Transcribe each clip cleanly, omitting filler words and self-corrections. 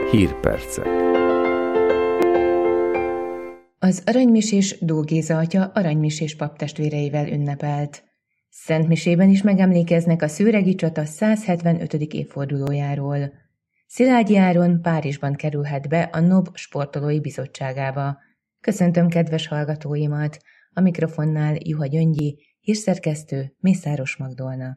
Hírpercek. Az aranymisés Dóh Géza atya aranymisés paptestvéreivel ünnepelt. Szentmisében is megemlékeznek a szőregi csata 175. évfordulójáról. Szilágyi Áron Párizsban kerülhet be a NOB sportolói bizottságába. Köszöntöm kedves hallgatóimat! A mikrofonnál Juha Gyöngyi, hírszerkesztő Mészáros Magdolna.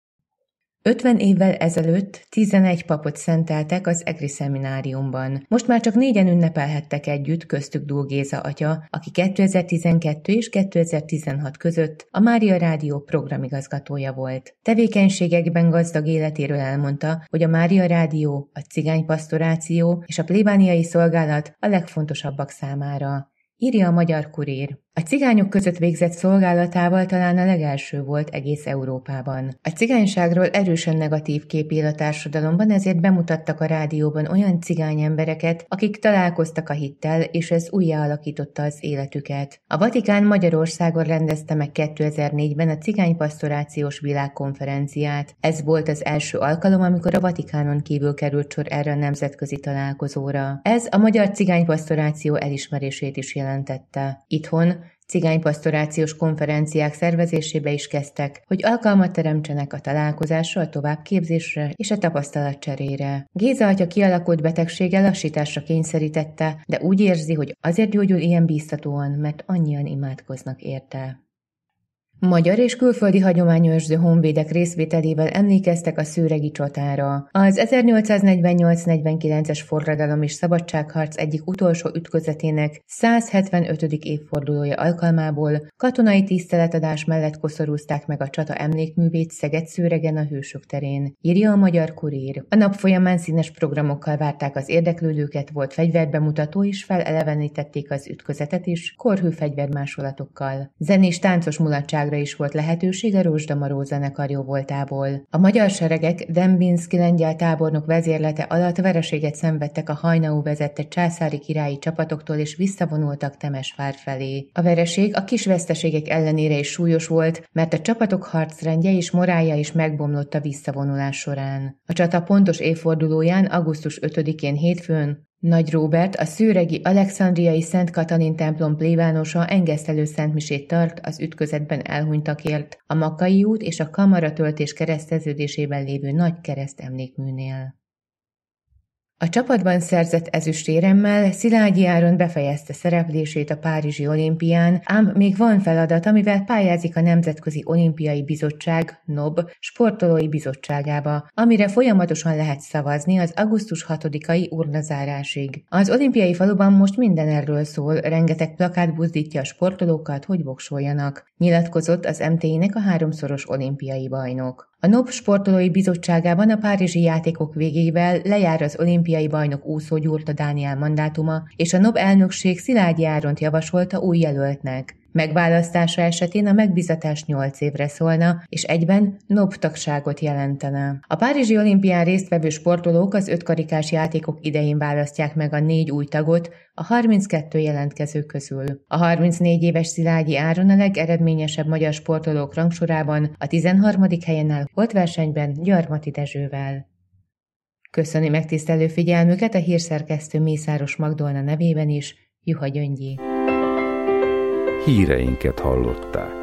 50 évvel ezelőtt 11 papot szenteltek az egri szemináriumban. Most már csak 4-en ünnepelhettek együtt, köztük Dóh Géza atya, aki 2012 és 2016 között a Mária Rádió programigazgatója volt. Tevékenységekben gazdag életéről elmondta, hogy a Mária Rádió, a cigánypastoráció és a plébániai szolgálat a legfontosabbak számára. Írja a Magyar Kurír. A cigányok között végzett szolgálatával talán a legelső volt egész Európában. A cigányságról erősen negatív kép él a társadalomban, ezért bemutattak a rádióban olyan cigány embereket, akik találkoztak a hittel, és ez újjáalakította az életüket. A Vatikán Magyarországon rendezte meg 2004-ben a cigánypastorációs világkonferenciát. Ez volt az első alkalom, amikor a Vatikánon kívül került sor erre a nemzetközi találkozóra. Ez a magyar cigánypastoráció elismerését is jelentette. Itthon cigánypastorációs konferenciák szervezésébe is kezdtek, hogy alkalmat teremtsenek a találkozásra, a továbbképzésre és a tapasztalatcserére. Géza atya kialakult betegsége lassításra kényszerítette, de úgy érzi, hogy azért gyógyul ilyen bíztatóan, mert annyian imádkoznak érte. Magyar és külföldi hagyományőrző honvédek részvételével emlékeztek a szőregi csatára. Az 1848-49-es forradalom és szabadságharc egyik utolsó ütközetének 175. évfordulója alkalmából katonai tiszteletadás mellett koszorúzták meg a csata emlékművét Szeged-Szőregen a Hősök terén, írja a Magyar Kurír. A nap folyamán színes programokkal várták az érdeklődőket, volt fegyverbemutató és felelevenítették az ütközetet is korhű fegyvermásolatokkal. Zenés táncos mulatság is volt lehetőség a Rozsdamaró zenekar jóvoltából. A magyar seregek Dembinszky lengyel tábornok vezérlete alatt vereséget szenvedtek a Haynau vezette császári királyi csapatoktól és visszavonultak Temesvár felé. A vereség a kis veszteségek ellenére is súlyos volt, mert a csapatok harcrendje és morálja is megbomlott a visszavonulás során. A csata pontos évfordulóján, augusztus 5-én hétfőn Nagy Róbert, a szőregi Alexandriai Szent Katalin templom plébánosa engesztelő szentmisét tart az ütközetben elhunytakért a Makkai út és a Kamaratöltés kereszteződésében lévő nagy kereszt emlékműnél. A csapatban szerzett ezüstéremmel Szilágyi Áron befejezte szereplését a Párizsi olimpián, ám még van feladat, amivel pályázik a Nemzetközi Olimpiai Bizottság NOB sportolói bizottságába, amire folyamatosan lehet szavazni az augusztus 6-ai urnazárásig. Az olimpiai faluban most minden erről szól, rengeteg plakát buzdítja a sportolókat, hogy voksoljanak, nyilatkozott az MTI-nek a 3-szoros olimpiai bajnok. A NOB sportolói bizottságában a párizsi játékok végével lejár az olimpiai bajnok Úszó Gyurta Dániel mandátuma, és a NOB elnökség Szilágyi Áront javasolta új jelöltnek. Megválasztása esetén a megbízatás 8 évre szólna, és egyben NOB tagságot jelentene. A párizsi olimpián résztvevő sportolók az 5 karikás játékok idején választják meg a 4 új tagot a 32 jelentkező közül. A 34 éves Szilágyi Áron a legeredményesebb magyar sportolók rangsorában a 13. helyen áll holtversenyben Gyarmati Dezsővel. Köszöni megtisztelő figyelmüket a hírszerkesztő Mészáros Magdolna nevében is, Juha Gyöngyi. Híreinket hallották.